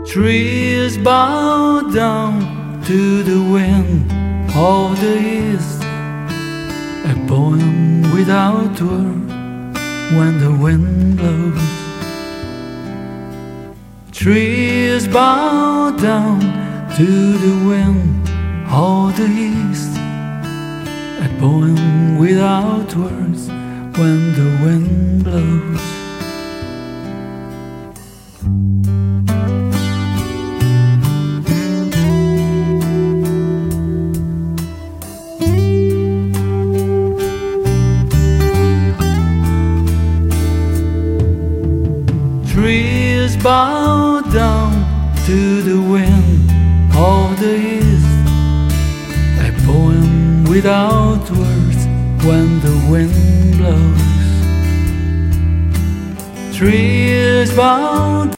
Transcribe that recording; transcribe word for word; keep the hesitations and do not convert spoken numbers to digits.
Trees bow down to the wind of the east, a poem without word when the wind blows. Trees bow down to the wind of the east, a poem without words when the wind blows. Trees bow down to the wind of the east, a poem without words when the wind blows. Trees bow